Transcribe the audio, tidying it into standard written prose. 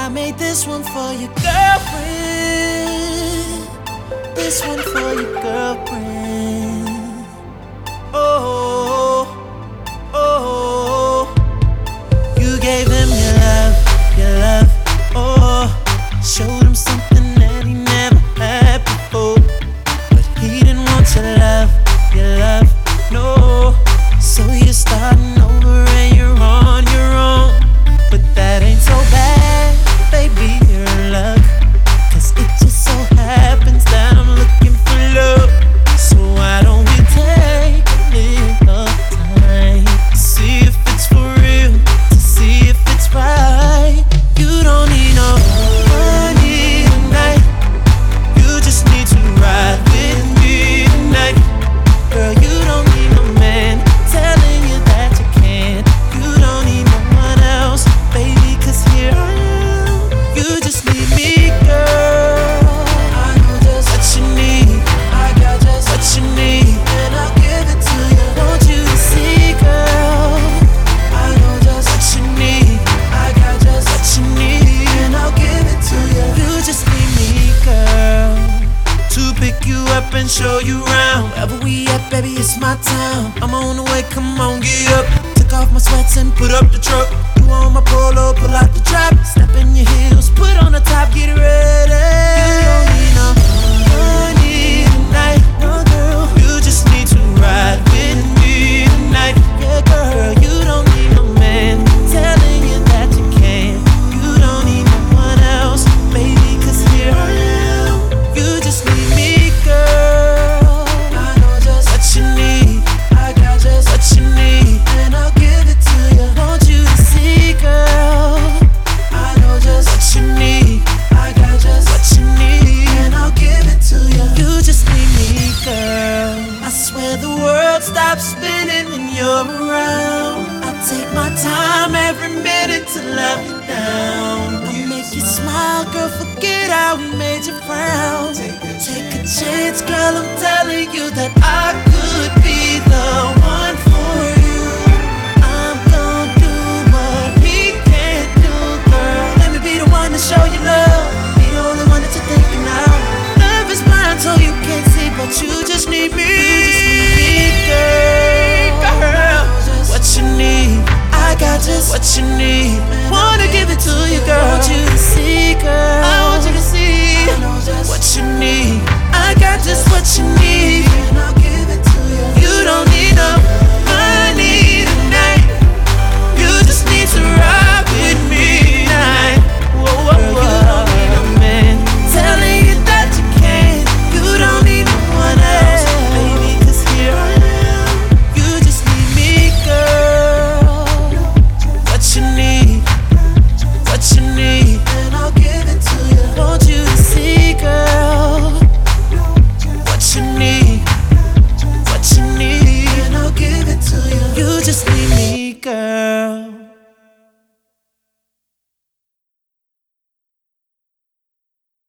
made this one for your girlfriend. This one for your girlfriend. Oh, oh, you gave him your love, oh. Showed him something that he never had before. But he didn't want your love, no. So you're starting over and you're on your own. But that ain't so bad, baby, you're in luck. Cause it just so happens that I'm looking for love. So why don't we take a little time to see if it's for real, to see if it's right. You don't need no money tonight. You just need to ride with me tonight. Girl, you don't need no man telling you that you can't. You don't need no one else, baby, cause here I am. You just need me, girl. I know just what you need. I got just what you need, and I'll give it to you. Want you to see, girl. I know just what you need. I got just what you need, and I'll give it to you. You just need me, girl, to pick you up and show you round. Wherever we at, baby, it's my town. I'm on the way, come on, get up. Took off my sweats and put up the truck. You on my polo, pull out the trap. Step in your heels, put on the top, get ready. You don't need no money tonight, no girl. You just need to ride with me tonight. Yeah, girl, you don't need no man telling you that you can't. You don't need no one else, baby, cause here I am. You just need me, girl. I know just what you need. I got just what you need, and I'll give it to you. Want you to see, girl. I know just what you need. I got just what you need, and I'll give it to you. You just need me, girl. I swear the world stops spinning when you're around. I take my time every minute to love you down. I'll make you smile, girl, forget how we made you frown. Take a chance, girl, I'm telling you that I could be the one for you. I'm gonna do what he can't do, girl. Let me be the one to show you love. Be the only one that you're thinking of. Love is blind, so you can't see, but you just need me. You just need me, girl. What you need, I got just what you need. Wanna give it to you, girl. I want you to see, girl. I want you to see what you need. I got just what you need, and I'll give it to you. You don't need no